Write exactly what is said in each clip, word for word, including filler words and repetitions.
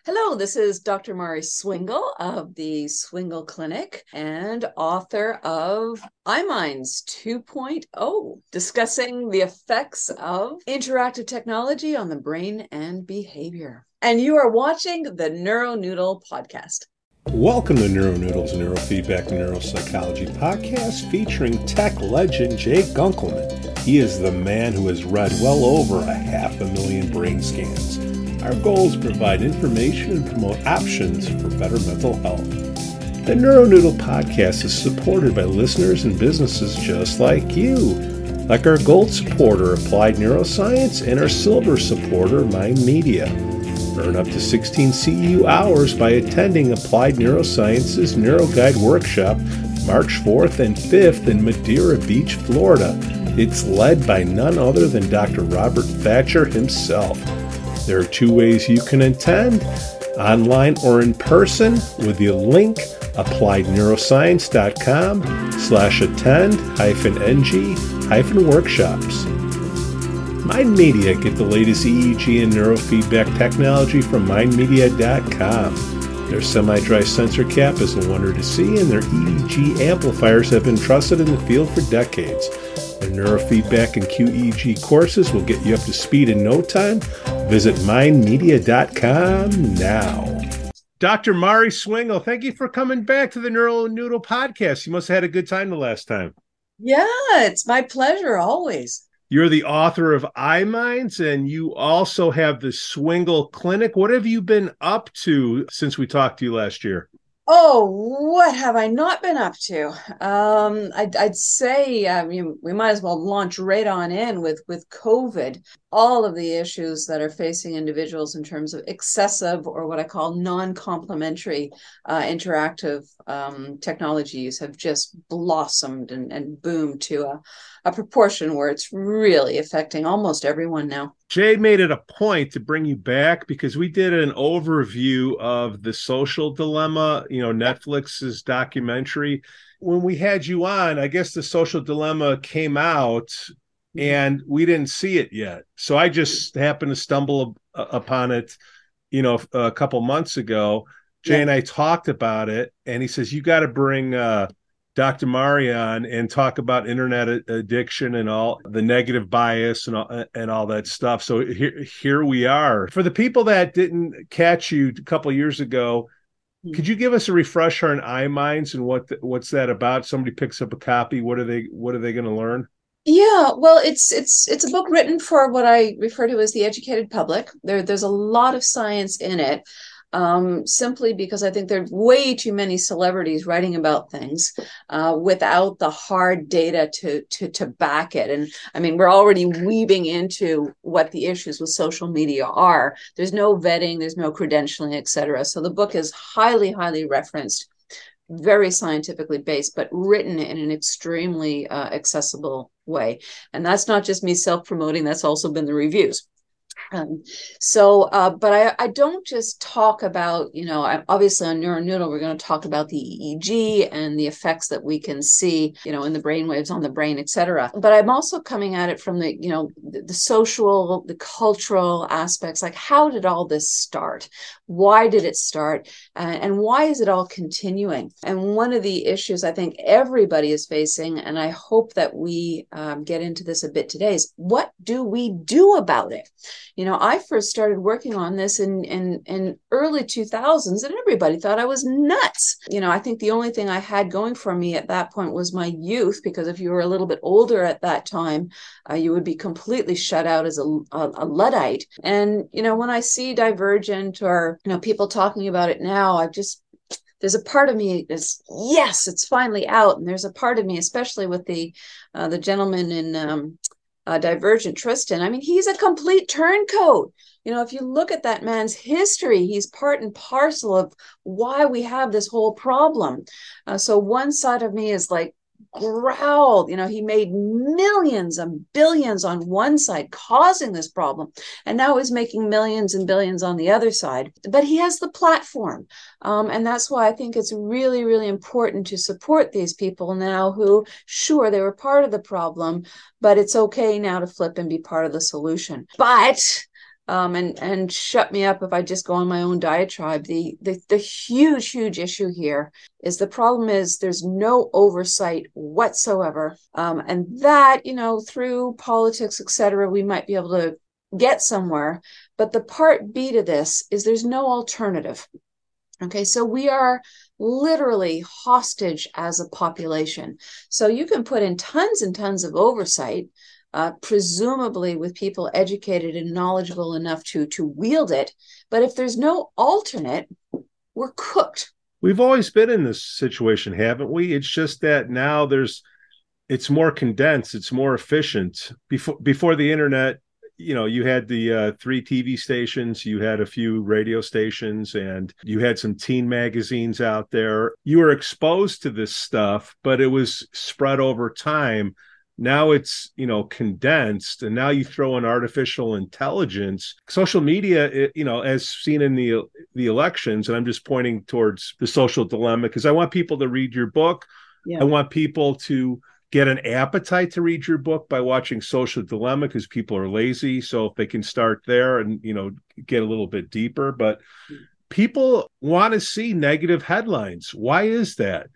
Hello, this is Doctor Mari Swingle of the Swingle Clinic and author of iMinds 2.0, discussing the effects of interactive technology on the brain and behavior. And you are watching the NeuroNoodle podcast. Welcome to NeuroNoodle's Neurofeedback and Neuropsychology podcast featuring tech legend Jay Gunkelman. He is the man who has read well over a half a million brain scans. Our goal is to provide information and promote options for better mental health. The NeuroNoodle podcast is supported by listeners and businesses just like you, like our gold supporter, Applied Neuroscience, and our silver supporter, Mind Media. Earn up to sixteen C E U hours by attending Applied Neuroscience's NeuroGuide Workshop March fourth and fifth in Madeira Beach, Florida. It's led by none other than Doctor Robert Thatcher himself. There are two ways you can attend, online or in person, with the link appliedneuroscience.com slash attend hyphen ng hyphen workshops. Mind Media, get the latest E E G and neurofeedback technology from mind media dot com. Their semi-dry sensor cap is a wonder to see, and their E E G amplifiers have been trusted in the field for decades. Their neurofeedback and Q E E G courses will get you up to speed in no time. Visit mind media dot com now. Doctor Mari Swingle, thank you for coming back to the NeuroNoodle podcast. You must have had a good time the last time. Yeah, it's my pleasure always. You're the author of iMinds, and you also have the Swingle Clinic. What have you been up to since we talked to you last year? Oh, what have I not been up to? Um, I'd, I'd say I mean, we might as well launch right on in with, with COVID. All of the issues that are facing individuals in terms of excessive or what I call non-complementary uh, interactive um, technologies have just blossomed and, and boomed to a, a proportion where it's really affecting almost everyone now. Jay made it a point to bring you back because we did an overview of The Social Dilemma, you know, Netflix's documentary. When we had you on, I guess The Social Dilemma came out and we didn't see it yet. So I just happened to stumble upon it, you know, a couple months ago. Jay yeah. and I talked about it, and he says, you got to bring uh, Doctor Mari on and talk about internet addiction and all the negative bias and all, and all that stuff. So here, here we are. For the people that didn't catch you a couple of years ago, mm-hmm. could you give us a refresher on iMinds and what the, what's that about? Somebody picks up a copy. What are they What are they going to learn? Yeah, well, it's it's it's a book written for what I refer to as the educated public. There, there's a lot of science in it. Um, simply because I think there are way too many celebrities writing about things uh, without the hard data to, to, to back it. And I mean, we're already weaving into what the issues with social media are. There's no vetting, there's no credentialing, et cetera. So the book is highly, highly referenced, very scientifically based, but written in an extremely uh, accessible way. And that's not just me self-promoting, that's also been the reviews. Um, so, uh, but I, I don't just talk about, you know, I, obviously on NeuroNoodle, we're going to talk about the E E G and the effects that we can see, you know, in the brain waves on the brain, et cetera. But I'm also coming at it from the, you know, the, the social, the cultural aspects, like how did all this start? Why did it start? Uh, and why is it all continuing? And one of the issues I think everybody is facing, and I hope that we um, get into this a bit today, is what do we do about it? You know, I first started working on this in, in, in early two thousands, and everybody thought I was nuts. You know, I think the only thing I had going for me at that point was my youth, because if you were a little bit older at that time, uh, you would be completely shut out as a, a, a Luddite. And, you know, when I see Divergent or, you know, people talking about it now, I just, there's a part of me is, yes, it's finally out. And there's a part of me, especially with the, uh, the gentleman in, um, Uh, Divergent, Tristan. I mean, he's a complete turncoat. You know, if you look at that man's history, he's part and parcel of why we have this whole problem. Uh, so one side of me is like, growled, you know, he made millions and billions on one side causing this problem, and now he's making millions and billions on the other side, but he has the platform. Um, and that's why I think it's really, really important to support these people now who, sure, they were part of the problem, but it's okay now to flip and be part of the solution. But um, and and shut me up if I just go on my own diatribe. The, the the huge, huge issue here is the problem is there's no oversight whatsoever. Um, and that, you know, through politics, et cetera, we might be able to get somewhere. But the part B to this is there's no alternative. Okay, so we are literally hostage as a population. So you can put in tons and tons of oversight, uh, presumably with people educated and knowledgeable enough to, to wield it. But if there's no alternate, we're cooked. We've always been in this situation, haven't we? It's just that now there's, it's more condensed, it's more efficient. Before before the internet, you know, you had the uh, three T V stations, you had a few radio stations, and you had some teen magazines out there. You were exposed to this stuff, but it was spread over time. Now it's, you know, condensed, and now you throw in artificial intelligence. Social media, it, you know, as seen in the the elections, and I'm just pointing towards The Social Dilemma because I want people to read your book. Yeah. I want people to get an appetite to read your book by watching Social Dilemma because people are lazy. So if they can start there and, you know, get a little bit deeper, but people want to see negative headlines. Why is that?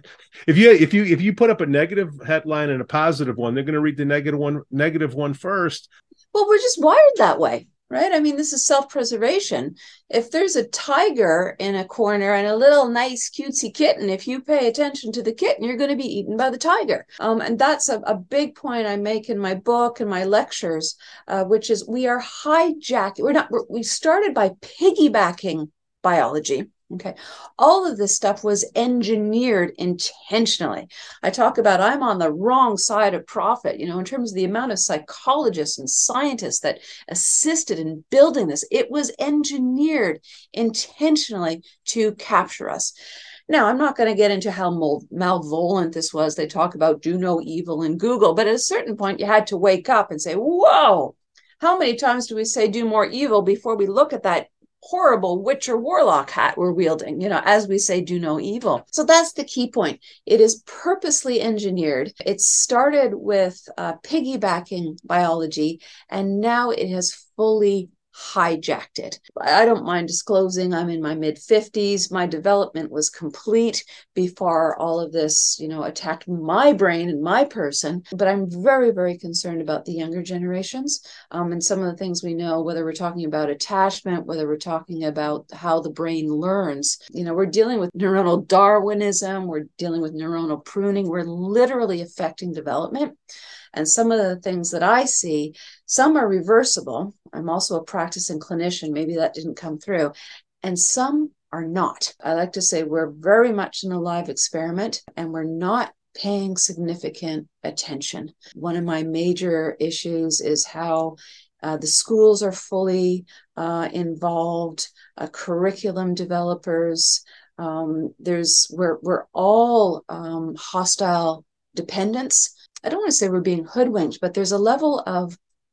if you if you if you put up a negative headline and a positive one, they're going to read the negative one negative one first. Well, we're just wired that way. Right? I mean, this is self-preservation. If there's a tiger in a corner and a little nice cutesy kitten, if you pay attention to the kitten, you're going to be eaten by the tiger. Um, and that's a, a big point I make in my book and my lectures, uh, which is we are hijacking. We're not. We're, we started by piggybacking biology. Okay. All of this stuff was engineered intentionally. I talk about I'm on the wrong side of profit, you know, in terms of the amount of psychologists and scientists that assisted in building this. It was engineered intentionally to capture us. Now, I'm not going to get into how mal- malevolent this was. They talk about do no evil in Google, but at a certain point, you had to wake up and say, whoa, how many times do we say do more evil before we look at that horrible witch or warlock hat we're wielding, you know, as we say, do no evil. So that's the key point. It is purposely engineered. It started with uh, piggybacking biology, and now it has fully hijacked it. I don't mind disclosing I'm in my mid fifties. My development was complete before all of this, you know, attacked my brain and my person. But I'm very, very concerned about the younger generations um, and some of the things we know, whether we're talking about attachment, whether we're talking about how the brain learns. You know, we're dealing with neuronal Darwinism. We're dealing with neuronal pruning. We're literally affecting development. And some of the things that I see, some are reversible. I'm also a practicing clinician. Maybe that didn't come through. And some are not. I like to say we're very much in a live experiment, and we're not paying significant attention. One of my major issues is how uh, the schools are fully uh, involved, uh, curriculum developers. Um, there's we're we're all um, hostile dependents. I don't want to say we're being hoodwinked, but there's a level of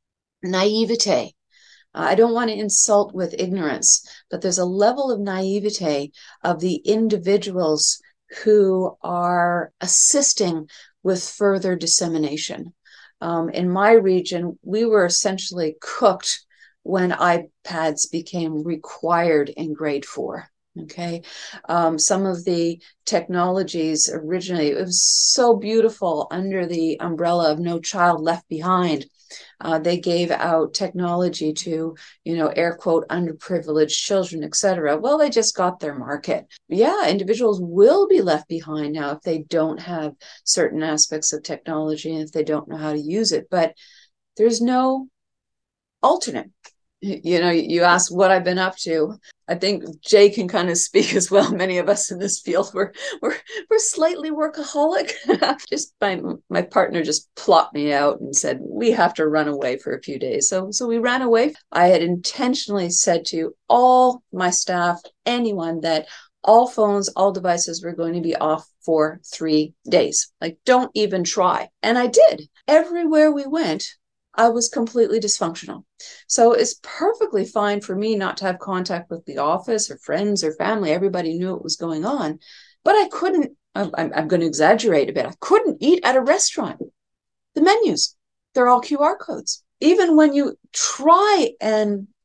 naivete. Uh, I don't want to insult with ignorance, but there's a level of naivete of the individuals who are assisting with further dissemination. Um, in my region, we were essentially cooked when iPads became required in grade four. Okay. Um, some of the technologies originally, it was so beautiful under the umbrella of No Child Left Behind. Uh, they gave out technology to, you know, air quote, underprivileged children, et cetera. Well, they just got their market. Yeah, individuals will be left behind now if they don't have certain aspects of technology and if they don't know how to use it. But there's no alternate. You know, you asked what I've been up to. I think Jay can kind of speak as well. Many of us in this field, we're we're we're slightly workaholic. just my my partner just plopped me out and said we have to run away for a few days. So so we ran away. I had intentionally said to all my staff, anyone, that all phones, all devices were going to be off for three days. Like, don't even try. And I did. Everywhere we went, I was completely dysfunctional. So it's perfectly fine for me not to have contact with the office or friends or family. Everybody knew what was going on. But I couldn't, I'm, I'm going to exaggerate a bit, I couldn't eat at a restaurant. The menus, they're all Q R codes. Even when you try and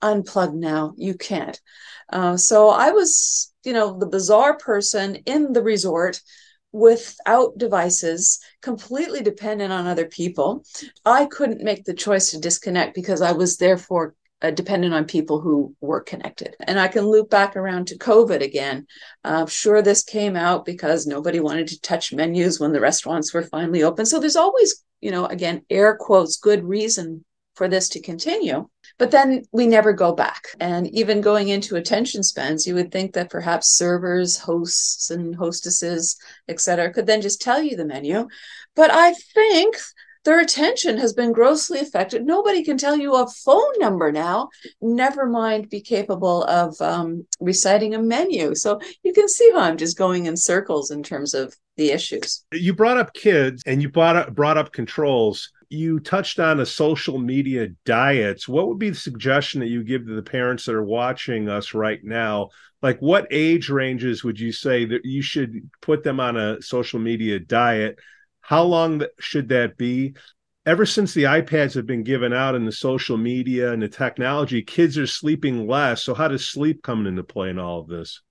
unplug now. You can't. Uh, so I was, you know, the bizarre person in the resort without devices, completely dependent on other people. I couldn't make the choice to disconnect because I was therefore uh, dependent on people who were connected. And I can loop back around to COVID again. I'm uh, sure this came out because nobody wanted to touch menus when the restaurants were finally open. So there's always, you know, again, air quotes, good reason for this to continue. But then we never go back. And even going into attention spans, you would think that perhaps servers, hosts, and hostesses, et cetera, could then just tell you the menu. But I think their attention has been grossly affected. Nobody can tell you a phone number now, never mind be capable of um, reciting a menu. So you can see how I'm just going in circles in terms of the issues. You brought up kids and you brought up, brought up controls. You touched on a social media diets. What would be the suggestion that you give to the parents that are watching us right now? Like, what age ranges would you say that you should put them on a social media diet? How long should that be? Ever since the iPads have been given out and the social media and the technology, kids are sleeping less. So how does sleep come into play in all of this?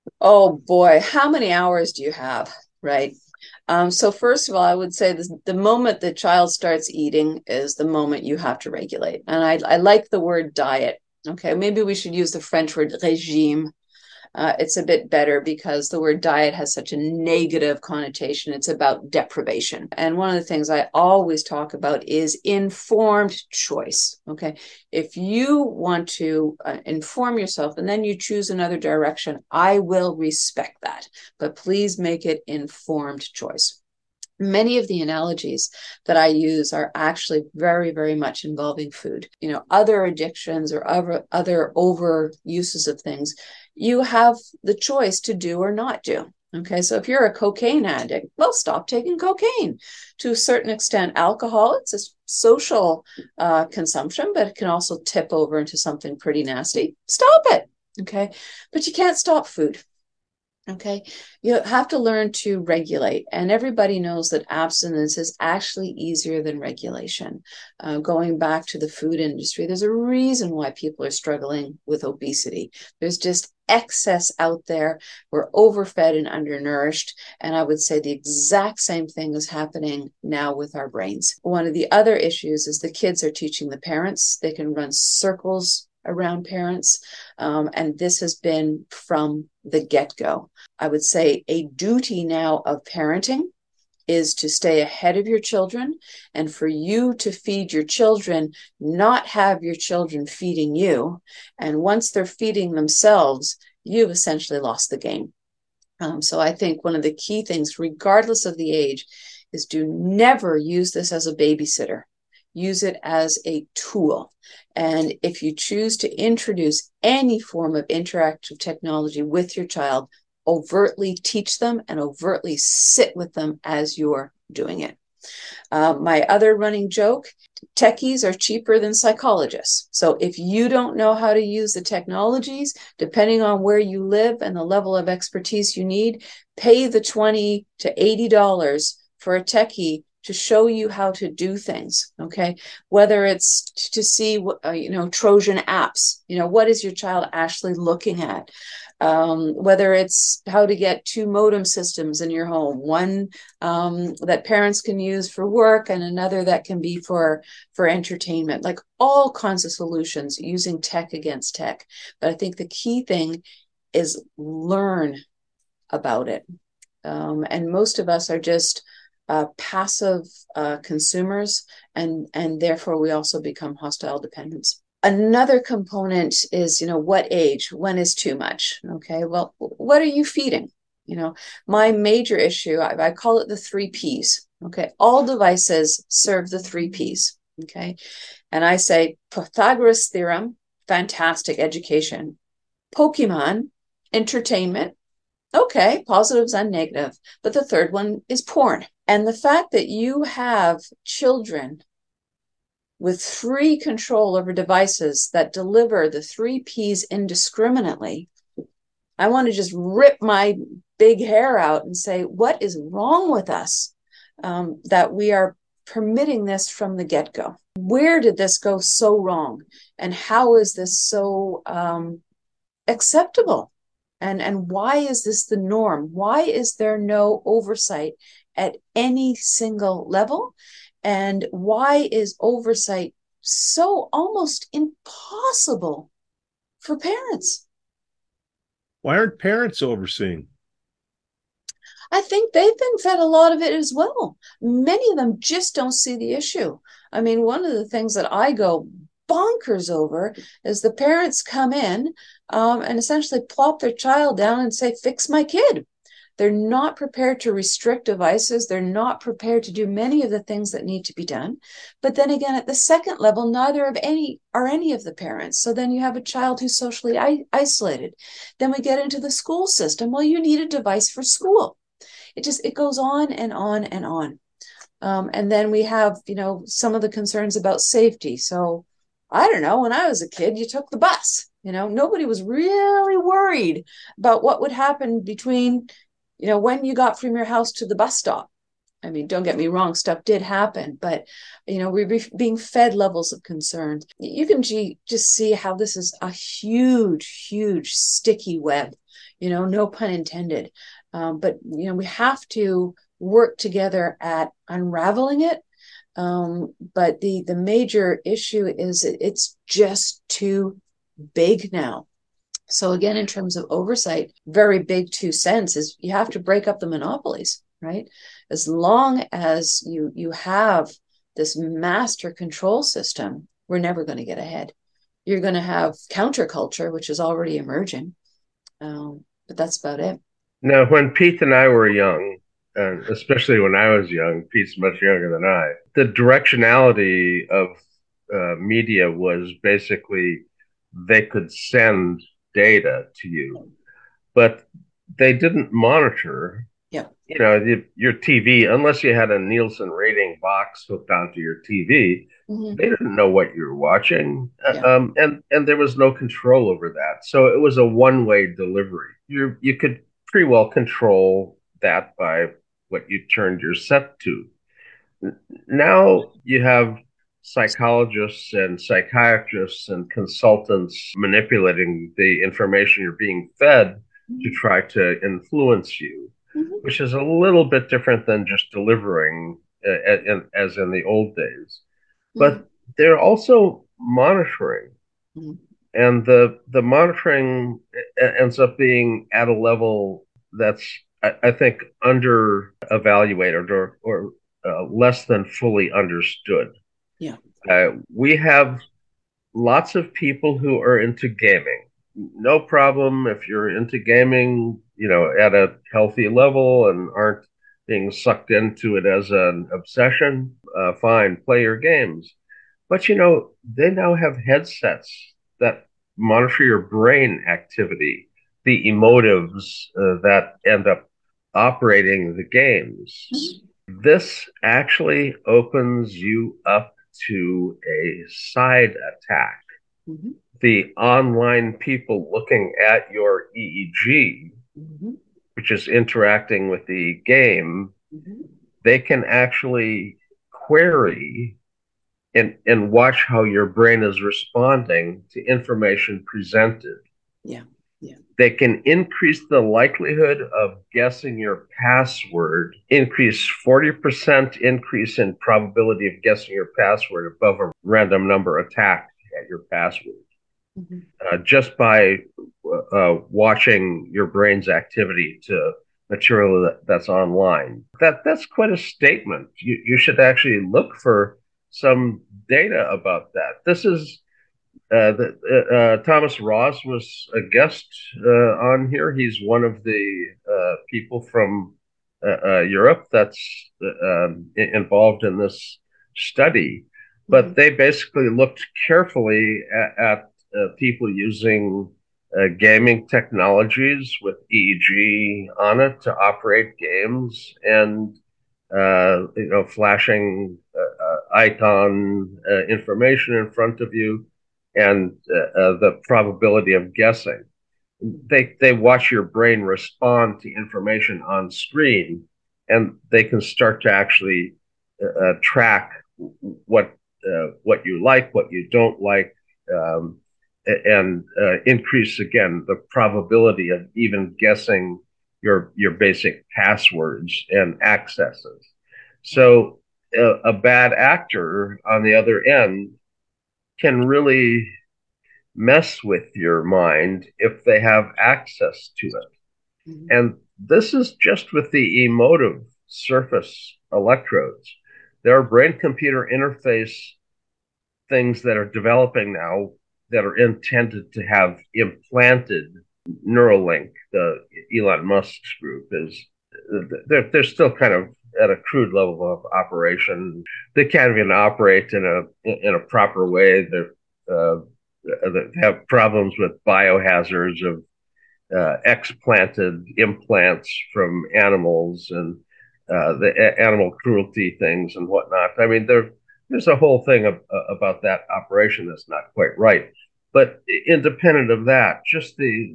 Oh boy, how many hours do you have? Right. Um, so first of all, I would say this, the moment the child starts eating is the moment you have to regulate. And I, I like the word diet. Okay, maybe we should use the French word régime. Uh, it's a bit better because the word diet has such a negative connotation. It's about deprivation. And one of the things I always talk about is informed choice. Okay. If you want to uh, inform yourself and then you choose another direction, I will respect that. But please make it informed choice. Many of the analogies that I use are actually very, very much involving food. You know, other addictions or other, other over uses of things, you have the choice to do or not do. Okay, so if you're a cocaine addict, well, stop taking cocaine. To a certain extent, alcohol, it's a social uh, consumption, but it can also tip over into something pretty nasty. Stop it. Okay, but you can't stop food. Okay, you have to learn to regulate, and everybody knows that abstinence is actually easier than regulation. Uh, going back to the food industry, there's a reason why people are struggling with obesity. There's just excess out there. We're overfed and undernourished, and I would say the exact same thing is happening now with our brains. One of the other issues is the kids are teaching the parents. They can run circles around parents. Um, and this has been from the get-go. I would say a duty now of parenting is to stay ahead of your children and for you to feed your children, not have your children feeding you. And once they're feeding themselves, you've essentially lost the game. Um, so I think one of the key things, regardless of the age, is do never use this as a babysitter. Use it as a tool. And if you choose to introduce any form of interactive technology with your child, overtly teach them and overtly sit with them as you're doing it. Uh, my other running joke, techies are cheaper than psychologists. So if you don't know how to use the technologies, depending on where you live and the level of expertise you need, pay the twenty to eighty dollars for a techie to show you how to do things, okay? Whether it's to see, uh, you know, Trojan apps, you know, what is your child actually looking at? Um, whether it's how to get two modem systems in your home, one um, that parents can use for work and another that can be for, for entertainment, like all kinds of solutions using tech against tech. But I think the key thing is learn about it. Um, and most of us are just Uh, passive uh, consumers, and and therefore we also become hostile dependents. Another component is, you know, what age? When is too much? Okay, well, what are you feeding? You know, my major issue, I, I call it the three P's. Okay, all devices serve the three P's. Okay, and I say Pythagoras theorem, fantastic education. Pokemon, entertainment. Okay, positives and negative. But the third one is porn. And the fact that you have children with free control over devices that deliver the three P's indiscriminately, I want to just rip my big hair out and say, what is wrong with us um, that we are permitting this from the get-go? where did this go so wrong? And how is this so um, acceptable? And, and why is this the norm? Why is there no oversight at any single level? And why is oversight so almost impossible for parents? Why aren't parents overseeing? I think they've been fed a lot of it as well. Many of them just don't see the issue. I mean, one of the things that I go bonkers over is the parents come in um, and essentially plop their child down and say, fix my kid. They're not prepared to restrict devices. They're not prepared to do many of the things that need to be done. But then again, at the second level, neither of any are any of the parents. So then you have a child who's socially I- isolated. Then we get into the school system. Well, you need a device for school. It just it goes on and on and on. Um, and then we have, you know, some of the concerns about safety. So I don't know, when I was a kid, you took the bus. You know, nobody was really worried about what would happen between, you know, when you got from your house to the bus stop. I mean, don't get me wrong, stuff did happen, but, you know, we're being fed levels of concern. You can just see how this is a huge, huge sticky web, you know, no pun intended. Um, but, you know, we have to work together at unraveling it. Um, but the, the major issue is it, it's just too big now. So again, in terms of oversight, very big two cents is you have to break up the monopolies, right? As long as you you have this master control system, we're never going to get ahead. You're going to have counterculture, which is already emerging, um, but that's about it. Now, when Pete and I were young, and especially when I was young, Pete's much younger than I, the directionality of uh, media was basically they could send data to you, but they didn't monitor. Yeah. You know, the, your T V, unless you had a Nielsen rating box hooked onto your T V, Mm-hmm. they didn't know what you were watching, Yeah. um, and and there was no control over that. So it was a one-way delivery. You you could pretty well control that by what you turned your set to. Now you have psychologists and psychiatrists and consultants manipulating the information you're being fed to try to influence you, Mm-hmm. which is a little bit different than just delivering uh, as in the old days. But Mm-hmm. they're also monitoring. Mm-hmm. And the the monitoring ends up being at a level that's, I, I think, under evaluated or, or uh, less than fully understood. Yeah. Uh, we have lots of people who are into gaming. No problem if you're into gaming, you know, at a healthy level and aren't being sucked into it as an obsession. Uh, fine, play your games. But you know, they now have headsets that monitor your brain activity, the emotives uh, that end up operating the games. Mm-hmm. This actually opens you up to a side attack. Mm-hmm. The online people looking at your E E G, mm-hmm. which is interacting with the game, mm-hmm. they can actually query and, and watch how your brain is responding to information presented. Yeah. Yeah. They can increase the likelihood of guessing your password, increase forty percent increase in probability of guessing your password above a random number attack at your password. Mm-hmm. Uh, just by uh, watching your brain's activity to material that, that's online. That that's quite a statement. You you should actually look for some data about that. This is uh, the, uh, uh, Thomas Ross was a guest uh, on here. He's one of the uh, people from uh, uh, Europe that's uh, um, involved in this study. But mm-hmm. they basically looked carefully at, at uh, people using uh, gaming technologies with E E G on it to operate games and uh, you know, flashing uh, uh, icon uh, information in front of you and uh, uh, the probability of guessing. They they watch your brain respond to information on screen, and they can start to actually uh, track what uh, what you like, what you don't like, um, and uh, increase again the probability of even guessing your your basic passwords and accesses. So a, a bad actor on the other end can really mess with your mind if they have access to it. Mm-hmm. And this is just with the emotive surface electrodes. There are brain computer interface things that are developing now that are intended to have implanted Neuralink. The Elon Musk's group is they're, they're still kind of at a crude level of operation. They can't even operate in a in a proper way. They're uh, they have problems with biohazards of uh, explanted implants from animals and uh, the a- animal cruelty things and whatnot. I mean, there, there's a whole thing of, uh, about that operation that's not quite right. But independent of that, just the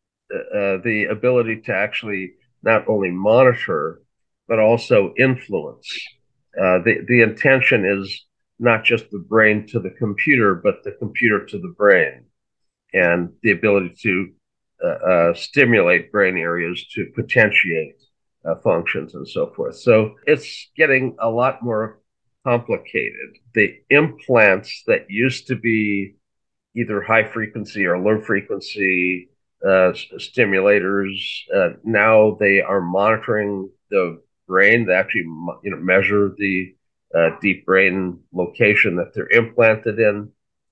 uh, the ability to actually not only monitor but also influence. Uh, the the intention is not just the brain to the computer, but the computer to the brain, and the ability to uh, uh, stimulate brain areas to potentiate uh, functions and so forth. So it's getting a lot more complicated. The implants that used to be either high frequency or low frequency uh, stimulators, uh, now they are monitoring the brain. They actually, you know, measure the uh, deep brain location that they're implanted in.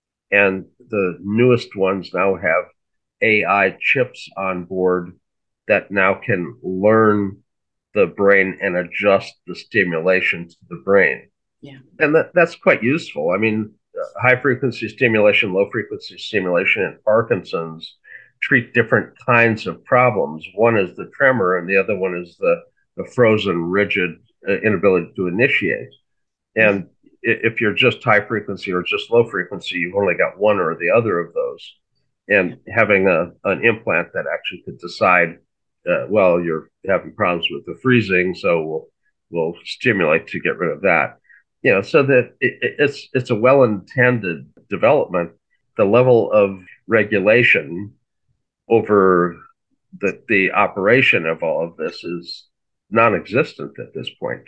And the newest ones now have A I chips on board that now can learn the brain and adjust the stimulation to the brain. Yeah. And that, that's quite useful. I mean, uh, high frequency stimulation, low frequency stimulation in Parkinson's treat different kinds of problems. One is the tremor, and the other one is the, the frozen, rigid uh, inability to initiate. And if you're just high frequency or just low frequency, you've only got one or the other of those. And having a, an implant that actually could decide, uh, well, you're having problems with the freezing, so we'll we'll stimulate to get rid of that. You know, so that it, it's it's a well-intended development. The level of regulation over the the operation of all of this is non-existent at this point.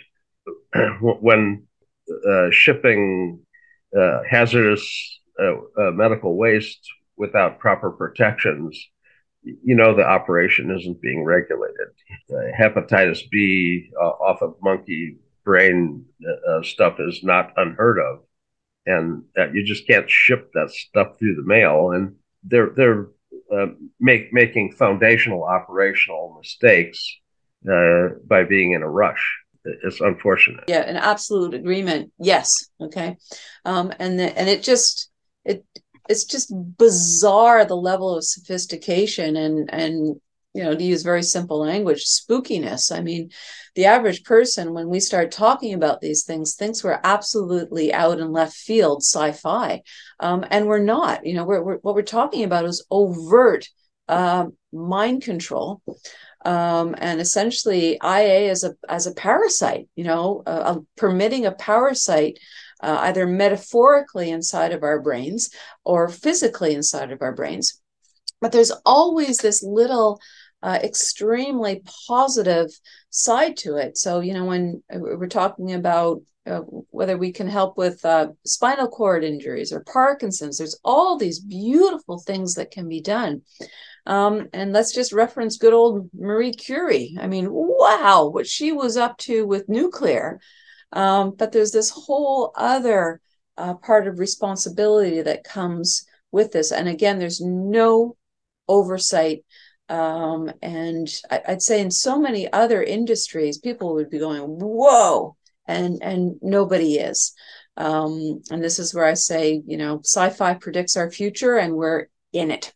When uh, shipping uh, hazardous uh, uh, medical waste without proper protections, you know the operation isn't being regulated. Uh, hepatitis B uh, off of monkey brain uh, stuff is not unheard of, and uh, you just can't ship that stuff through the mail. And they're they're uh, make, making foundational operational mistakes uh, by being in a rush. It's unfortunate. Yeah, an absolute agreement. Yes. Okay. Um, and the, and it just it it's just bizarre, the level of sophistication and and you know, to use very simple language, spookiness. I mean, the average person, when we start talking about these things, thinks we're absolutely out in left field sci-fi, um, and we're not. You know, we're, we're what we're talking about is overt uh, mind control. Um, and essentially I A as a as a parasite, you know, uh, permitting a parasite uh, either metaphorically inside of our brains or physically inside of our brains. But there's always this little uh, extremely positive side to it. So, you know, when we're talking about uh, whether we can help with uh, spinal cord injuries or Parkinson's, there's all these beautiful things that can be done. Um, and let's just reference good old Marie Curie. I mean, wow, what she was up to with nuclear. Um, but there's this whole other uh, part of responsibility that comes with this. And again, there's no oversight. Um, and I, I'd say in so many other industries, people would be going, whoa, and, and nobody is. Um, and this is where I say, you know, sci-fi predicts our future and we're in it.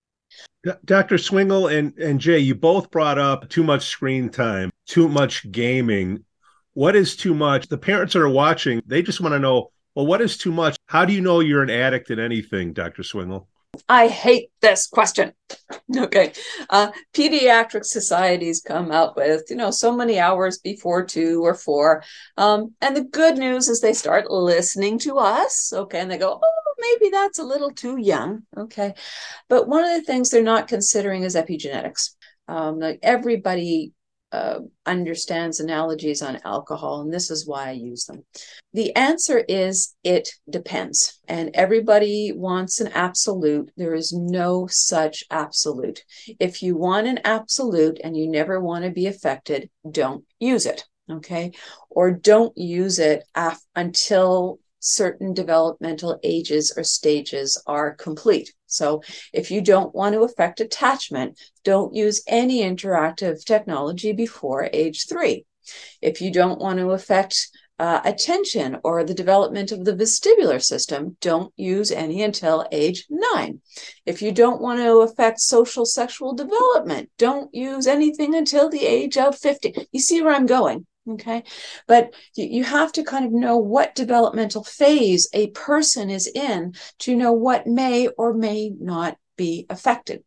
Doctor Swingle and, and Jay, you both brought up too much screen time, too much gaming. What is too much? The parents that are watching, they just want to know, well, what is too much? How do you know you're an addict in anything, Doctor Swingle? I hate this question. Okay. Uh, pediatric societies come out with, you know, so many hours before two or four. Um, and the good news is they start listening to us. Okay. And they go, oh, maybe that's a little too young. Okay. But one of the things they're not considering is epigenetics. Um, like everybody uh, understands analogies on alcohol, and this is why I use them. The answer is it depends, and everybody wants an absolute. There is no such absolute. If you want an absolute and you never want to be affected, don't use it, okay? Or don't use it af- until certain developmental ages or stages are complete. So if you don't want to affect attachment, don't use any interactive technology before age three. If you don't want to affect uh, attention or the development of the vestibular system, don't use any until age nine. If you don't want to affect social sexual development, don't use anything until the age of fifty. You see where I'm going? Okay. But you have to kind of know what developmental phase a person is in to know what may or may not be affected.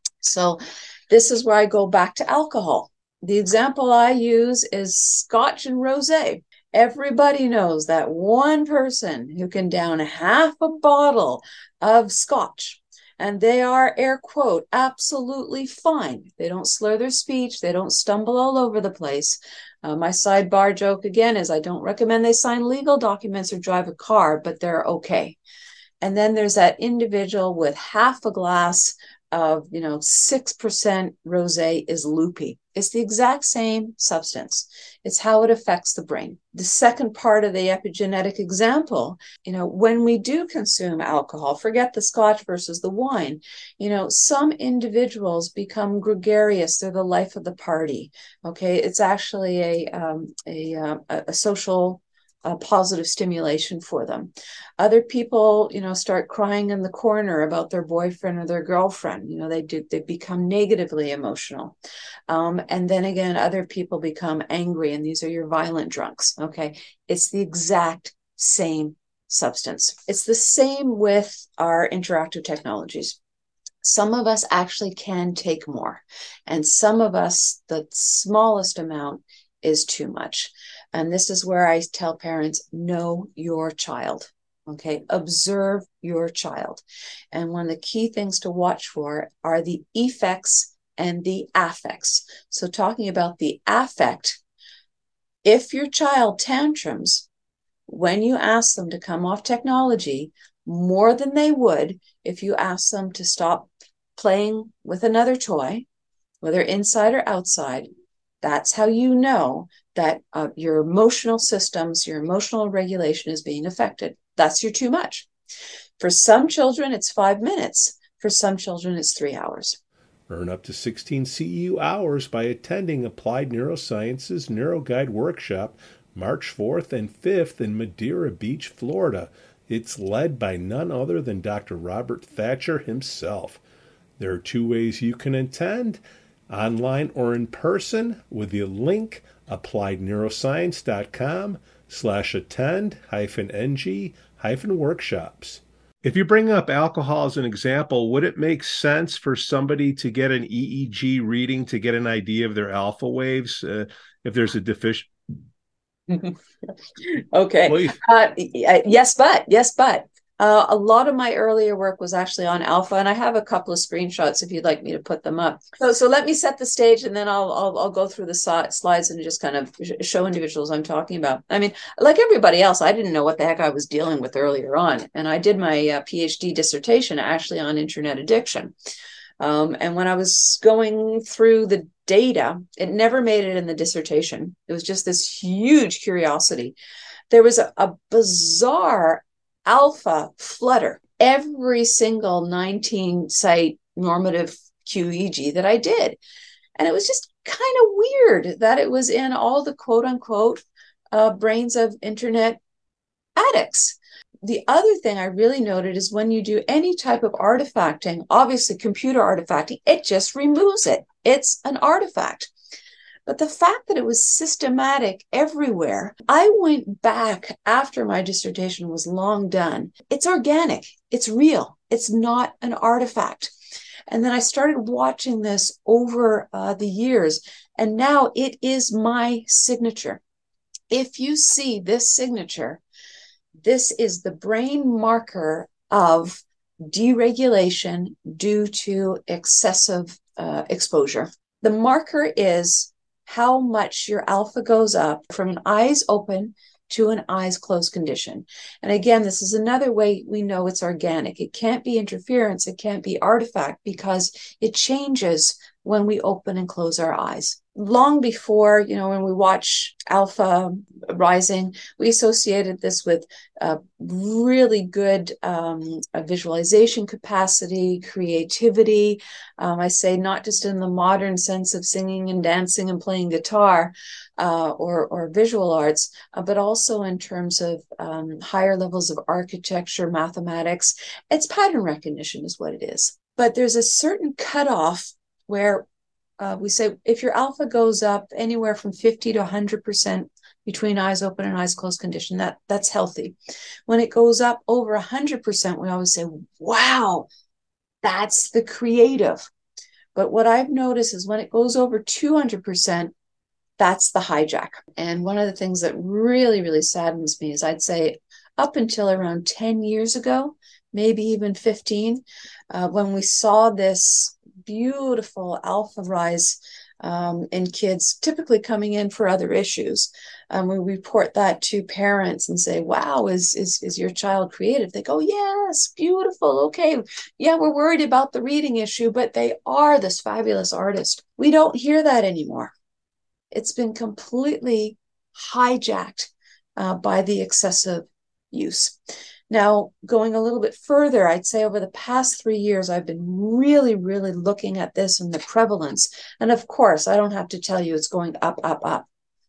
So this is where I go back to alcohol. The example I use is Scotch and rosé. Everybody knows that one person who can down half a bottle of Scotch, and they are, air quote, absolutely fine. They don't slur their speech. They don't stumble all over the place. Uh, my sidebar joke again is I don't recommend they sign legal documents or drive a car, but they're okay. And then there's that individual with half a glass of, you know, six percent rosé is loopy. It's the exact same substance. It's how it affects the brain. The second part of the epigenetic example, you know, when we do consume alcohol, forget the Scotch versus the wine, you know, some individuals become gregarious. They're the life of the party. Okay. It's actually a, um, a, uh, a social a positive stimulation for them. Other people, you know, start crying in the corner about their boyfriend or their girlfriend. You know, they do, they become negatively emotional. Um, and then again, other people become angry, and these are your violent drunks. Okay. It's the exact same substance. It's the same with our interactive technologies. Some of us actually can take more, and some of us, the smallest amount is too much. And this is where I tell parents, know your child. Okay. Observe your child. And one of the key things to watch for are the effects and the affects. So talking about the affect, if your child tantrums when you ask them to come off technology more than they would if you ask them to stop playing with another toy, whether inside or outside, that's how you know that uh, your emotional systems, your emotional regulation is being affected. That's your too much. For some children, it's five minutes. For some children, it's three hours. Earn up to sixteen C E U hours by attending Applied Neurosciences NeuroGuide Workshop March fourth and fifth in Madeira Beach, Florida. It's led by none other than Doctor Robert Thatcher himself. There are two ways you can attend, online or in person, with the link appliedneuroscience.com slash attend hyphen ng hyphen workshops. If you bring up alcohol as an example, would it make sense for somebody to get an E E G reading to get an idea of their alpha waves uh, if there's a deficient? Okay. Uh, yes, but, yes, but. Uh, a lot of my earlier work was actually on alpha, and I have a couple of screenshots if you'd like me to put them up. So, so let me set the stage, and then I'll I'll, I'll go through the so- slides and just kind of show individuals I'm talking about. I mean, like everybody else, I didn't know what the heck I was dealing with earlier on, and I did my uh, PhD dissertation actually on internet addiction. Um, and when I was going through the data, it never made it in the dissertation. It was just this huge curiosity. There was a, a bizarre alpha flutter every single nineteen site normative Q E G that I did. And it was just kind of weird that it was in all the quote unquote uh, brains of internet addicts. The other thing I really noted is when you do any type of artifacting, obviously computer artifacting, it just removes it. It's an artifact. But the fact that it was systematic everywhere, I went back after my dissertation was long done. It's organic. It's real. It's not an artifact. And then I started watching this over uh, the years, and now it is my signature. If you see this signature, this is the brain marker of deregulation due to excessive uh, exposure. The marker is how much your alpha goes up from an eyes open to an eyes closed condition. And again, this is another way we know it's organic. It can't be interference. It can't be artifact because it changes when we open and close our eyes. Long before, you know, when we watch alpha rising, we associated this with uh, really good um, visualization capacity, creativity. Um, I say not just in the modern sense of singing and dancing and playing guitar uh, or, or visual arts, uh, but also in terms of um, higher levels of architecture, mathematics. It's pattern recognition is what it is. But there's a certain cutoff where Uh, we say if your alpha goes up anywhere from fifty to one hundred percent between eyes open and eyes closed condition, that, that's healthy. When it goes up over one hundred percent, we always say, wow, that's the creative. But what I've noticed is when it goes over two hundred percent, that's the hijack. And one of the things that really, really saddens me is I'd say up until around ten years ago, maybe even fifteen, uh, when we saw this beautiful alpha rise um, in kids typically coming in for other issues. Um, we report that to parents and say, wow, is, is, is your child creative? They go, yes, beautiful. Okay. Yeah, we're worried about the reading issue, but they are this fabulous artist. We don't hear that anymore. It's been completely hijacked uh, by the excessive use. Now, going a little bit further, I'd say over the past three years, I've been really, really looking at this and the prevalence. And of course, I don't have to tell you it's going up, up, up.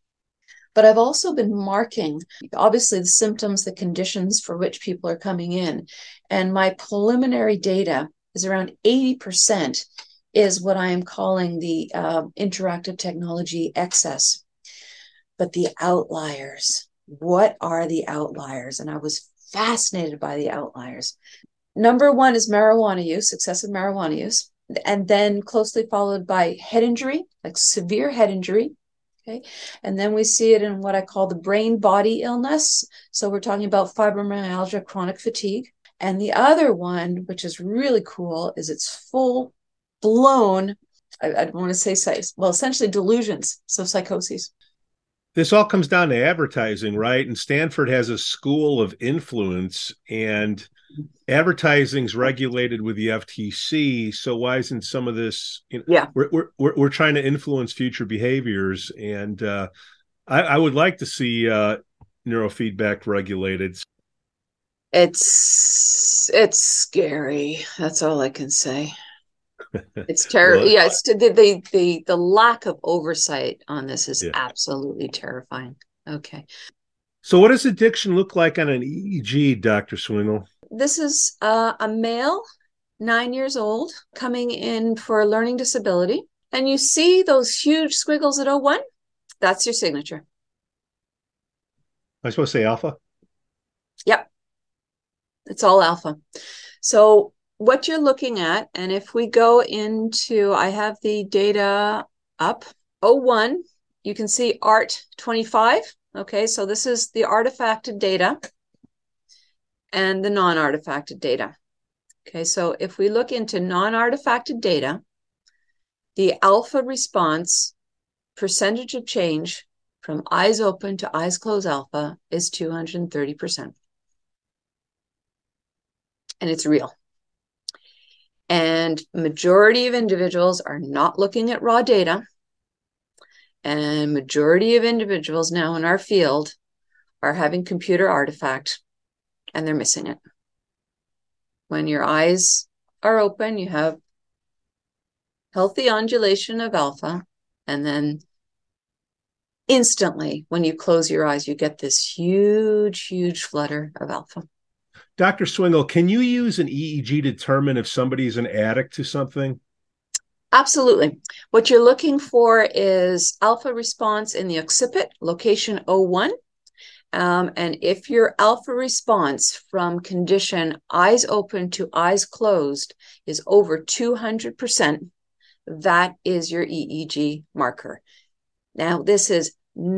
But I've also been marking, obviously, the symptoms, the conditions for which people are coming in. And my preliminary data is around eighty percent is what I am calling the uh, interactive technology excess. But the outliers, what are the outliers? And I was fascinated by the outliers. Number one is marijuana use, excessive marijuana use, and then closely followed by head injury, like severe head injury. Okay. And then we see it in what I call the brain body illness. So we're talking about fibromyalgia, chronic fatigue. And the other one, which is really cool, is it's full blown, I, I don't want to say, well, essentially delusions. So psychoses. This all comes down to advertising, right? And Stanford has a school of influence, and advertising's regulated with the F T C. So why isn't some of this? You know, yeah, we're we're we're trying to influence future behaviors, and uh, I, I would like to see uh, neurofeedback regulated. It's it's scary. That's all I can say. It's terrible. Well, yeah, it's the, the the the lack of oversight on this is yeah. absolutely terrifying. Okay. So what does addiction look like on an E E G, Doctor Swingle? This is uh, a male, nine years old, coming in for a learning disability. And you see those huge squiggles at oh one? That's your signature. Am I supposed to say alpha? Yep. It's all alpha. So what you're looking at, and if we go into, I have the data up, oh one, you can see A R T twenty-five. Okay, so this is the artifacted data and the non-artifacted data. Okay, so if we look into non-artifacted data, the alpha response percentage of change from eyes open to eyes closed alpha is two hundred thirty percent. And it's real. And majority of individuals are not looking at raw data. And majority of individuals now in our field are having computer artifact, and they're missing it. When your eyes are open, you have healthy undulation of alpha, and then instantly, when you close your eyes, you get this huge, huge flutter of alpha. Doctor Swingle, can you use an E E G to determine if somebody's an addict to something? Absolutely. What you're looking for is alpha response in the occiput, location oh one, Um, and if your alpha response from condition eyes open to eyes closed is over two hundred percent, that is your E E G marker. Now, this is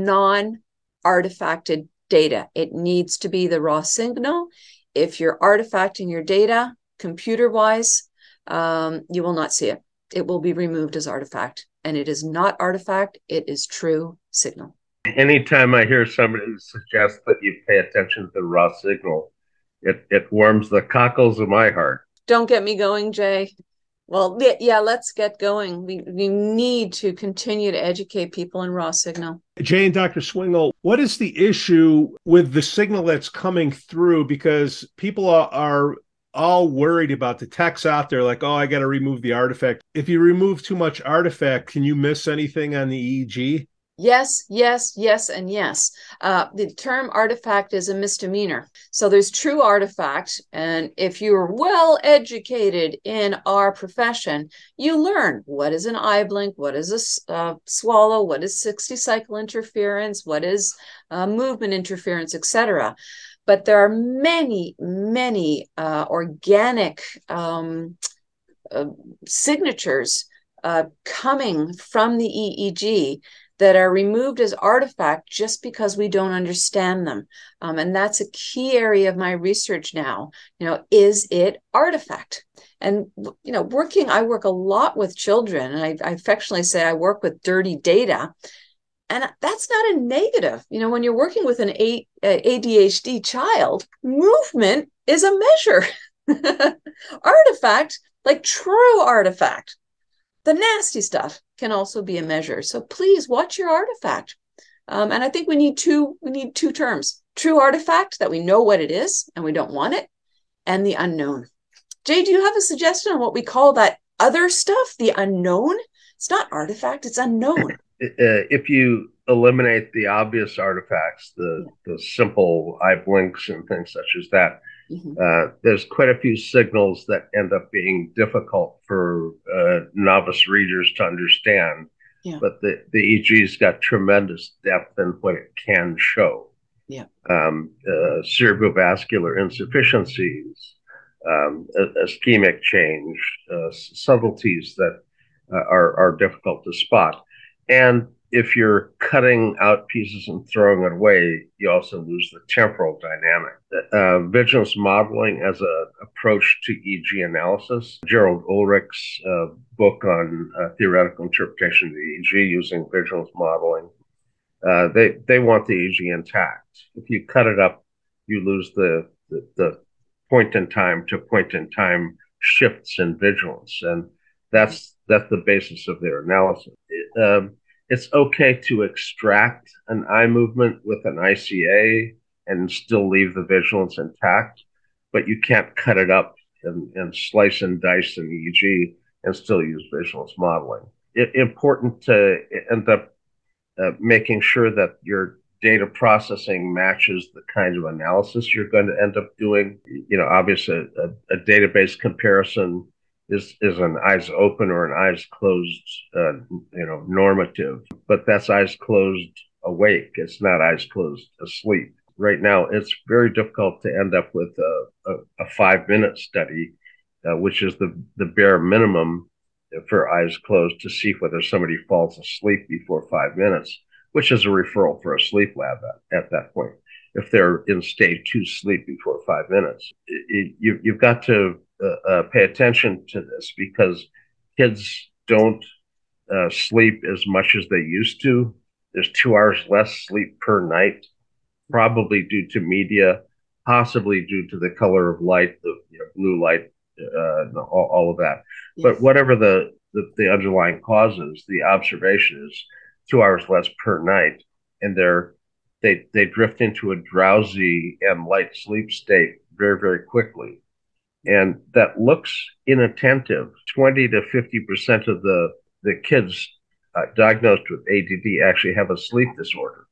non-artifacted data. It needs to be the raw signal. If you're artifacting your data computer-wise, um, you will not see it. It will be removed as artifact. And it is not artifact, it is true signal. Anytime I hear somebody suggest that you pay attention to the raw signal, it, it warms the cockles of my heart. Don't get me going, Jay. Well, yeah, let's get going. We, we need to continue to educate people in raw signal. Jay and Doctor Swingle, what is the issue with the signal that's coming through? Because people are, are all worried about the text out there, like, oh, I got to remove the artifact. If you remove too much artifact, can you miss anything on the E E G? Yes, yes, yes, and yes. Uh, the term artifact is a misdemeanor. So there's true artifact. And if you're well educated in our profession, you learn what is an eye blink, what is a uh, swallow, what is sixty cycle interference, what is uh, movement interference, et cetera. But there are many, many uh, organic um, uh, signatures uh, coming from the E E G that are removed as artifact just because we don't understand them. Um, and that's a key area of my research now. You know, is it artifact? And, you know, working, I work a lot with children, and I, I affectionately say I work with dirty data. And that's not a negative. You know, when you're working with an A D H D child, movement is a measure. Artifact, like true artifact, the nasty stuff can also be a measure. So please watch your artifact. Um, and I think we need two, we need two terms: true artifact, that we know what it is and we don't want it, and the unknown. Jay, do you have a suggestion on what we call that other stuff, the unknown? It's not artifact, it's unknown. If you eliminate the obvious artifacts, the, the simple eye blinks and things such as that, mm-hmm. uh, there's quite a few signals that end up being difficult for uh, novice readers to understand. Yeah. But the, the E E G's got tremendous depth in what it can show. Yeah. Um, uh, cerebrovascular insufficiencies, um, ischemic change, uh, subtleties that uh, are, are difficult to spot. And if you're cutting out pieces and throwing it away, you also lose the temporal dynamic. Uh, vigilance modeling as an approach to E E G analysis. Gerald Ulrich's uh, book on uh, theoretical interpretation of the E E G using vigilance modeling. Uh, they they want the E E G intact. If you cut it up, you lose the the, the point in time to point in time shifts in vigilance, and that's that's the basis of their analysis. It, um, it's okay to extract an eye movement with an I C A and still leave the vigilance intact, but you can't cut it up and, and slice and dice an E E G and still use vigilance modeling. It's important to end up uh, making sure that your data processing matches the kind of analysis you're going to end up doing. You know, obviously, a, a database comparison is is an eyes open or an eyes closed, uh, you know, normative, but that's eyes closed awake. It's not eyes closed asleep. Right now, it's very difficult to end up with a, a, a five minute study, uh, which is the, the bare minimum for eyes closed to see whether somebody falls asleep before five minutes, which is a referral for a sleep lab at, at that point. If they're in stage two sleep before five minutes, it, it, you, you've got to Uh, uh, pay attention to this, because kids don't uh, sleep as much as they used to. There's two hours less sleep per night, probably due to media, possibly due to the color of light, the you know, blue light, uh, all, all of that. Yes. But whatever the, the, the underlying cause is, the observation is two hours less per night, and they're they they drift into a drowsy and light sleep state very, very quickly. And that looks inattentive. twenty to fifty percent of the, the kids uh, diagnosed with A D D actually have a sleep disorder.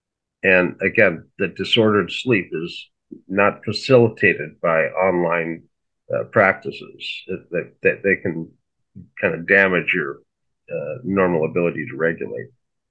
And again, the disordered sleep is not facilitated by online uh, practices. That, that they can kind of damage your uh, normal ability to regulate.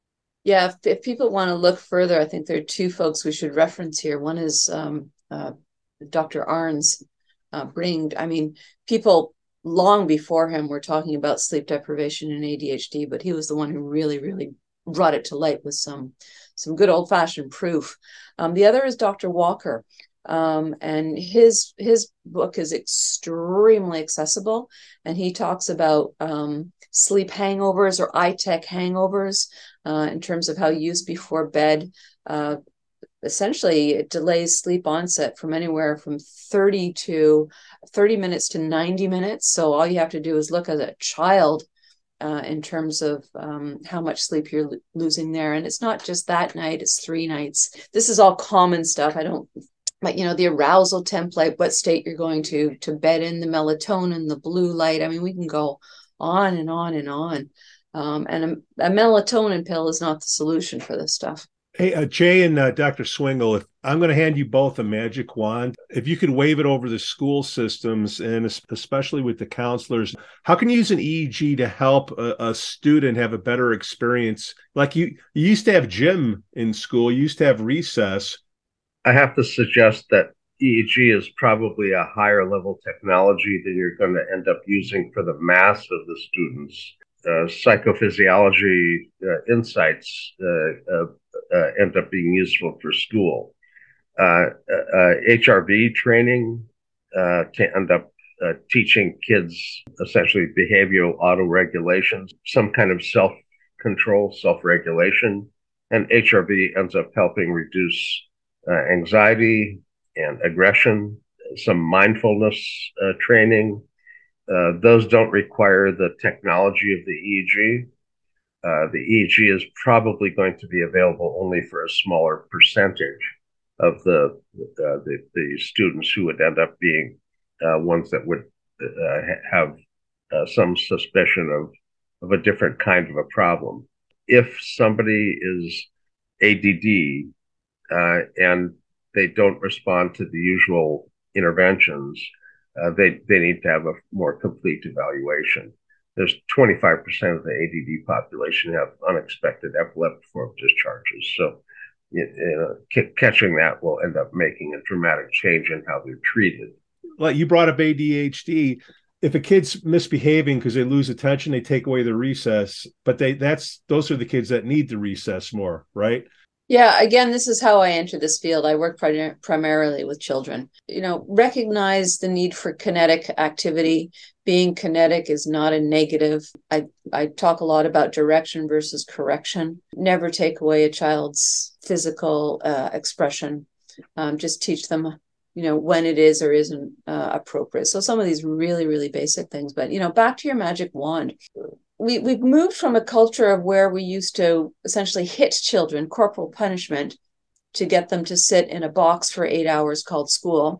Yeah, if, if people want to look further, I think there are two folks we should reference here. One is um, uh, Doctor Arns uh, Bringed. I mean, people long before him were talking about sleep deprivation and A D H D, but he was the one who really, really brought it to light with some some good old fashioned proof. Um, the other is Doctor Walker, um, and his his book is extremely accessible, and he talks about um, sleep hangovers or eye tech hangovers. Uh, in terms of how use before bed, uh, essentially it delays sleep onset from anywhere from thirty to thirty minutes to ninety minutes. So all you have to do is look at a child uh, in terms of um, how much sleep you're lo- losing there. And it's not just that night, it's three nights. This is all common stuff. I don't, but you know, the arousal template, what state you're going to to bed in, the melatonin, the blue light. I mean, we can go on and on and on. Um, and a, a melatonin pill is not the solution for this stuff. Hey, uh, Jay and uh, Doctor Swingle, if I'm going to hand you both a magic wand, if you could wave it over the school systems and especially with the counselors, how can you use an E E G to help a, a student have a better experience? Like you, you used to have gym in school, you used to have recess. I have to suggest that E E G is probably a higher level technology than you're going to end up using for the mass of the students. Uh, psychophysiology uh, insights uh, uh, uh, end up being useful for school. Uh, uh, H R V training uh, can end up uh, teaching kids essentially behavioral autoregulation, some kind of self control, self regulation. And H R V ends up helping reduce uh, anxiety and aggression, some mindfulness uh, training. Uh, those don't require the technology of the E E G. Uh, the E E G is probably going to be available only for a smaller percentage of the uh, the, the students who would end up being uh, ones that would uh, have uh, some suspicion of of a different kind of a problem. If somebody is A D D uh, and they don't respond to the usual interventions, uh, they they need to have a more complete evaluation. There's twenty-five percent of the A D D population have unexpected epileptiform discharges. So, you know, c- catching that will end up making a dramatic change in how they're treated. Like you brought up A D H D. If a kid's misbehaving because they lose attention, they take away the recess. But they that's those are the kids that need the recess more, right? Yeah, again, this is how I entered this field. I work pri- primarily with children. You know, recognize the need for kinetic activity. Being kinetic is not a negative. I, I talk a lot about direction versus correction. Never take away a child's physical uh, expression. Um, just teach them, you know, when it is or isn't uh, appropriate. So some of these really, really basic things. But, you know, back to your magic wand. We, we've moved from a culture of where we used to essentially hit children, corporal punishment, to get them to sit in a box for eight hours called school,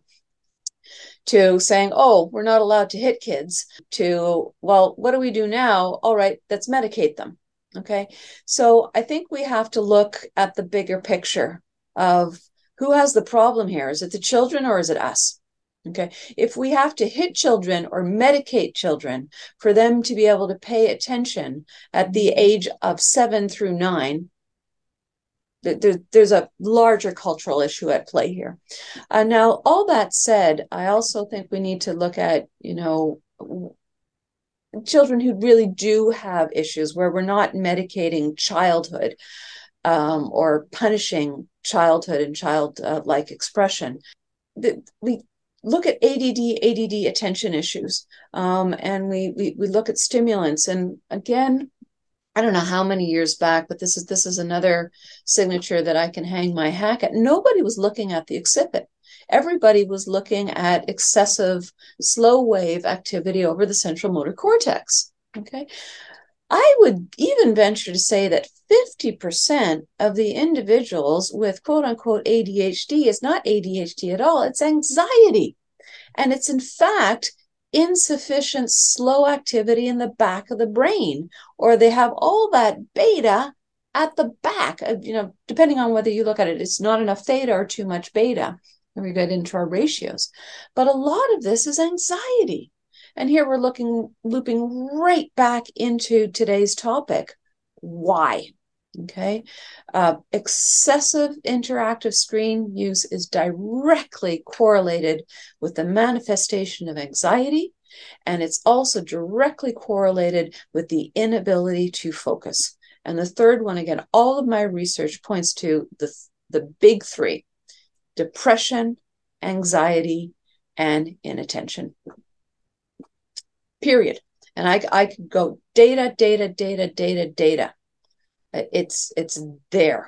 to saying, oh, we're not allowed to hit kids, to, well, what do we do now? All right, let's medicate them. Okay. So I think we have to look at the bigger picture of who has the problem here. Is it the children or is it us? Okay. If we have to hit children or medicate children for them to be able to pay attention at the age of seven through nine, there, there's a larger cultural issue at play here. Uh, now, all that said, I also think we need to look at, you know, children who really do have issues where we're not medicating childhood um, or punishing childhood and childlike expression. The, we look at A D D, A D D attention issues, um, and we, we we look at stimulants. And again, I don't know how many years back, but this is this is another signature that I can hang my hat at. Nobody was looking at the occipit. Everybody was looking at excessive slow wave activity over the central motor cortex. Okay. I would even venture to say that fifty percent of the individuals with quote unquote A D H D is not A D H D at all. It's anxiety. And it's in fact insufficient slow activity in the back of the brain, or they have all that beta at the back. You know, depending on whether you look at it, it's not enough theta or too much beta. And we get into our ratios. But a lot of this is anxiety. And here we're looking, looping right back into today's topic. Why? Okay. Uh, excessive interactive screen use is directly correlated with the manifestation of anxiety, and it's also directly correlated with the inability to focus. And the third one, again, all of my research points to the, the big three: depression, anxiety, and inattention. Period. And I, I could go data, data, data, data, data. It's it's there.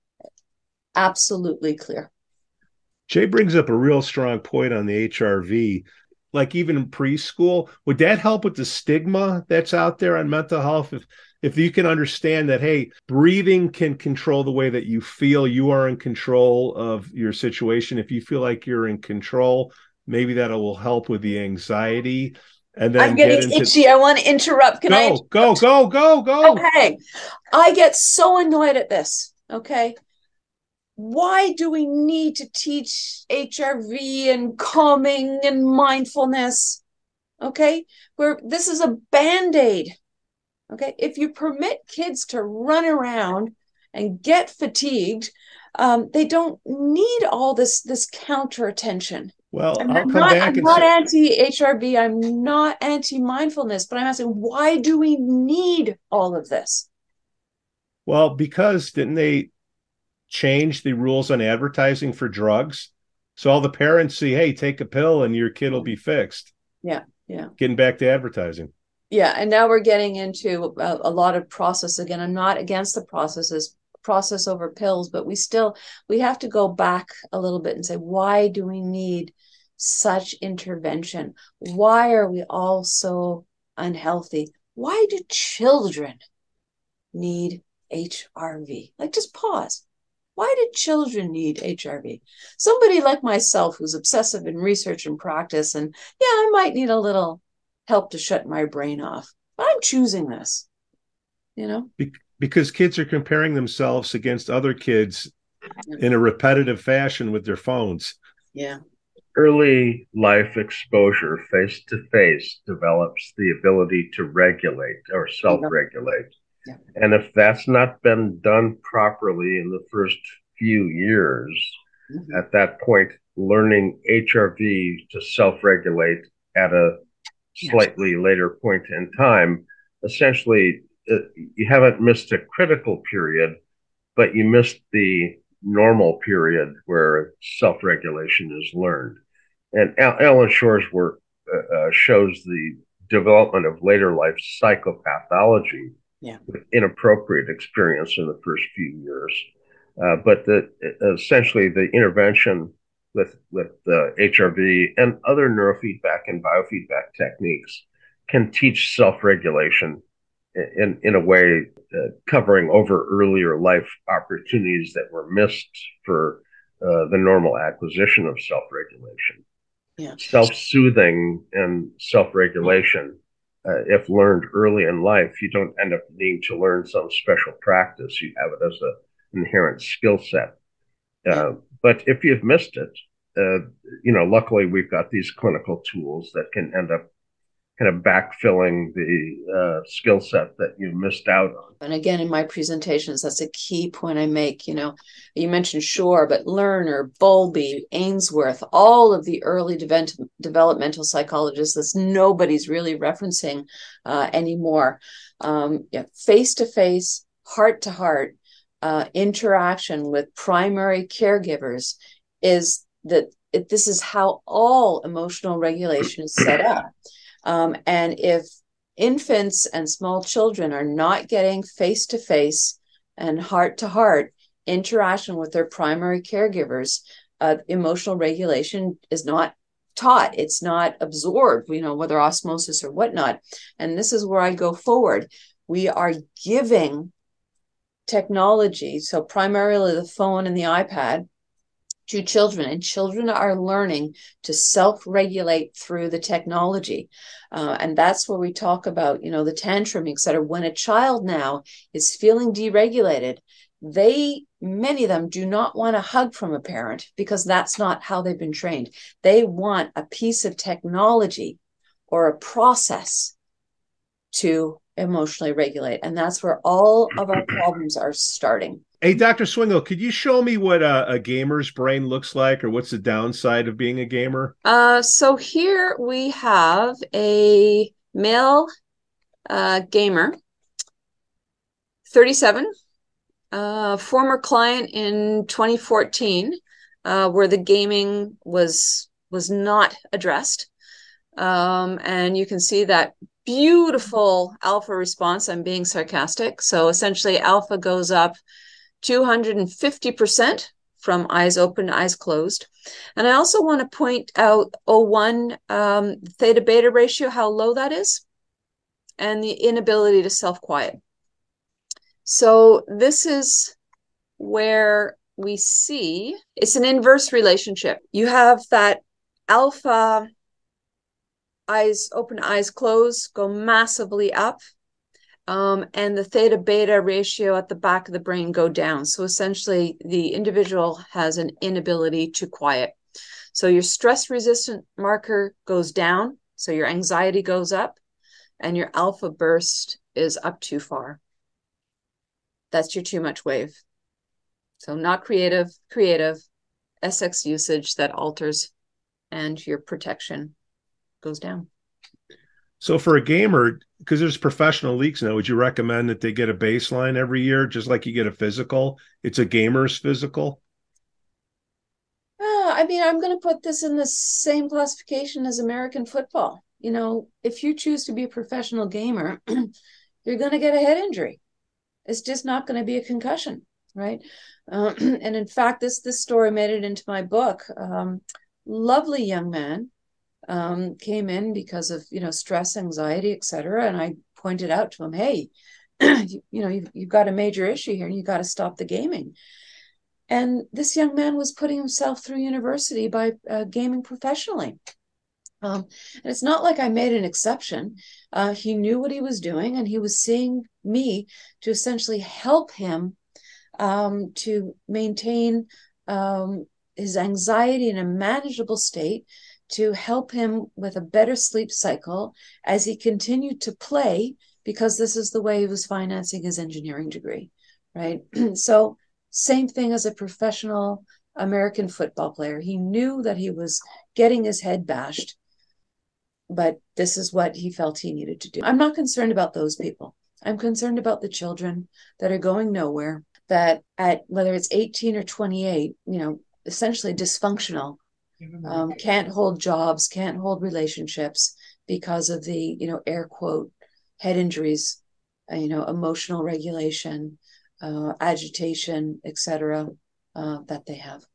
Absolutely clear. Jay brings up a real strong point on the H R V. Like even in preschool, would that help with the stigma that's out there on mental health? If if you can understand that, hey, breathing can control the way that you feel, you are in control of your situation. If you feel like you're in control, maybe that will help with the anxiety. And then I'm getting get into itchy. I want to interrupt. Can I go, go, go, go, go. Okay. I get so annoyed at this. Okay. Why do we need to teach H R V and calming and mindfulness? Okay. Where this is a band-aid. Okay. If you permit kids to run around and get fatigued, um, they don't need all this this counter attention. Well, I'm I'll come not, back I'm and not say, anti-H R V. I'm not anti-mindfulness, but I'm asking, why do we need all of this? well, because didn't they change the rules on advertising for drugs? So all the parents see, hey, take a pill and your kid will be fixed. Yeah, yeah. Getting back to advertising. Yeah, and now we're getting into a, a lot of process again. I'm not against the processes, process over pills, but we still, we have to go back a little bit and say, why do we need such intervention? Why are we all so unhealthy? Why do children need H R V? Like, just pause. Why do children need H R V? Somebody like myself who's obsessive in research and practice, and yeah, I might need a little help to shut my brain off, but I'm choosing this, you know? Be- because kids are comparing themselves against other kids Yeah. in a repetitive fashion with their phones. Yeah. Early life exposure face to face develops the ability to regulate or self regulate. Yeah. And if that's not been done properly in the first few years, mm-hmm. at that point, learning H R V to self regulate at a slightly yes. later point in time, essentially, uh, you haven't missed a critical period, but you missed the normal period where self regulation is learned. And Alan Shore's work uh, shows the development of later life psychopathology yeah. with inappropriate experience in the first few years. Uh, but the, essentially, the intervention with with uh, H R V and other neurofeedback and biofeedback techniques can teach self-regulation in in a way uh, covering over earlier life opportunities that were missed for uh, the normal acquisition of self-regulation. Yeah. Self-soothing and self-regulation, uh, if learned early in life, you don't end up needing to learn some special practice. You have it as an inherent skill set. Uh, yeah. But if you've missed it, uh, you know, luckily we've got these clinical tools that can end up kind of backfilling the uh, skill set that you missed out on. And again, in my presentations, that's a key point I make. You know, you mentioned Shore, but Lerner, Bowlby, Ainsworth, all of the early de- developmental psychologists that nobody's really referencing uh, anymore. Um, yeah, face-to-face, heart-to-heart uh, interaction with primary caregivers is that it, this is how all emotional regulation is set up. Um, and if infants and small children are not getting face-to-face and heart-to-heart interaction with their primary caregivers, uh, emotional regulation is not taught. It's not absorbed, you know, whether osmosis or whatnot. And this is where I go forward. We are giving technology, so primarily the phone and the iPad, to children, and children are learning to self-regulate through the technology. Uh, and that's where we talk about, you know, the tantrum, et cetera. When a child now is feeling deregulated, they, many of them do not want a hug from a parent because that's not how they've been trained. They want a piece of technology or a process to emotionally regulate. And that's where all of our problems are starting. Hey, Doctor Swingle, could you show me what a, a gamer's brain looks like, or what's the downside of being a gamer? Uh, so here we have a male uh, gamer, thirty-seven, uh, former client in twenty fourteen, uh, where the gaming was was not addressed. Um, and you can see that beautiful alpha response. I'm being sarcastic. So essentially, alpha goes up two hundred fifty percent from eyes open to eyes closed. And I also want to point out O one um, theta beta ratio, how low that is, and the inability to self-quiet. So this is where we see it's an inverse relationship. You have that alpha eyes open, eyes closed go massively up, um, and the theta beta ratio at the back of the brain go down. So essentially, the individual has an inability to quiet. So your stress resistant marker goes down, so your anxiety goes up, and your alpha burst is up too far. That's your too much wave. So not creative, creative, S X usage that alters, and your protection goes down. So for a gamer, because there's professional leagues now, would you recommend that they get a baseline every year, just like you get a physical? It's a gamer's physical? Uh, I mean, I'm going to put this in the same classification as American football. You know, if you choose to be a professional gamer, you're going to get a head injury. It's just not going to be a concussion, right? Uh, and in fact, this this story made it into my book. Um, lovely young man um, came in because of, you know, stress, anxiety, et cetera. And I pointed out to him, hey, you, you know, you've, you've got a major issue here and you got to stop the gaming. And this young man was putting himself through university by uh, gaming professionally. Um, and it's not like I made an exception. Uh, he knew what he was doing, and he was seeing me to essentially help him um, to maintain um, his anxiety in a manageable state, to help him with a better sleep cycle as he continued to play, because this is the way he was financing his engineering degree, right? So same thing as a professional American football player. He knew that he was getting his head bashed, but this is what he felt he needed to do. I'm not concerned about those people. I'm concerned about the children that are going nowhere, that at whether it's eighteen or twenty-eight, you know, essentially dysfunctional, um, can't hold jobs, can't hold relationships because of the, you know, air quote, head injuries, uh, you know, emotional regulation, uh, agitation, et cetera, uh, that they have.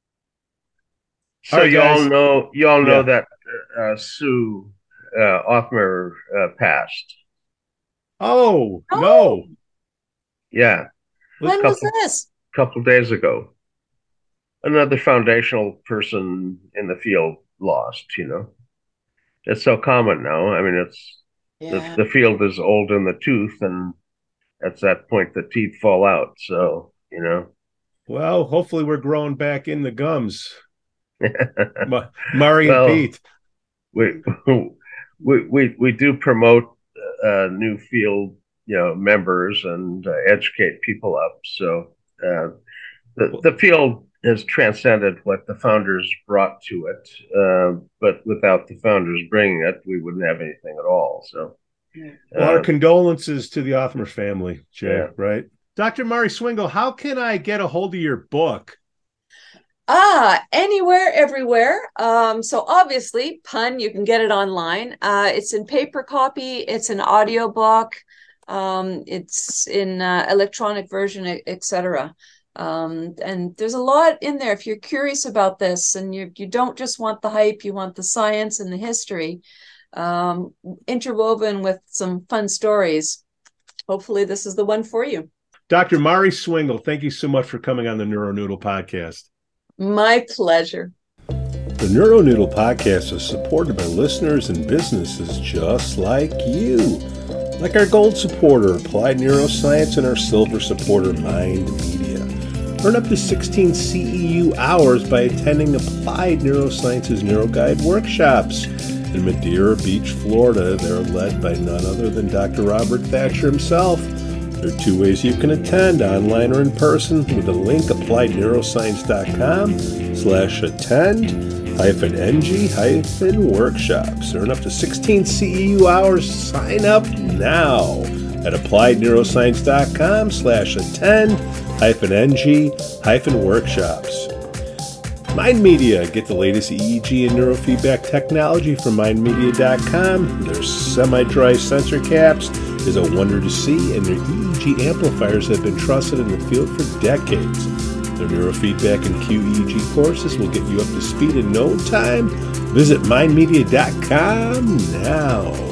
So All right, you all guys. know, you all know Yeah. that uh, Sue uh, Othmer uh, passed. Oh, Oh, no. Yeah, Was, when was couple this? couple days ago. Another foundational person in the field lost. You know, it's so common now. I mean, it's the Yeah. the field is old in the tooth, and at that point, the teeth fall out. So you know, well, hopefully we're growing back in the gums. Ma- Mari and well, Pete. we we we we do promote uh, new field, you know, members and uh, educate people up. So uh, the the field has transcended what the founders brought to it, uh, but without the founders bringing it, we wouldn't have anything at all. So, Yeah. Well, our uh, condolences to the Othmer family, Jay, yeah. right? Doctor Mari Swingle, how can I get a hold of your book? Ah, anywhere, everywhere. Um, so obviously, Pun, you can get it online. Uh, it's in paper copy, it's an audio book, um, it's in uh, electronic version, et cetera. Um, and there's a lot in there. If you're curious about this and you you don't just want the hype, you want the science and the history, um, interwoven with some fun stories. Hopefully, this is the one for you. Doctor Mari Swingle, thank you so much for coming on the NeuroNoodle podcast. My pleasure. The NeuroNoodle podcast is supported by listeners and businesses just like you. Like our gold supporter, Applied Neuroscience, and our silver supporter, Mind Media. Earn up to sixteen C E U hours by attending Applied Neuroscience's NeuroGuide workshops. in Madeira Beach, Florida. They're led by none other than Doctor Robert Thatcher himself. There are two ways you can attend, online or in person, with a link, applied neuroscience dot com slash attend hyphen ng hyphen workshops. Earn up to sixteen C E U hours. Sign up now at applied neuroscience dot com slash attend hyphen ng hyphen workshops. Mind Media. Get the latest E E G and neurofeedback technology from mind media dot com. Their semi-dry sensor caps is a wonder to see, and their E E G amplifiers have been trusted in the field for decades. Their neurofeedback and Q E E G courses will get you up to speed in no time. Visit mind media dot com now.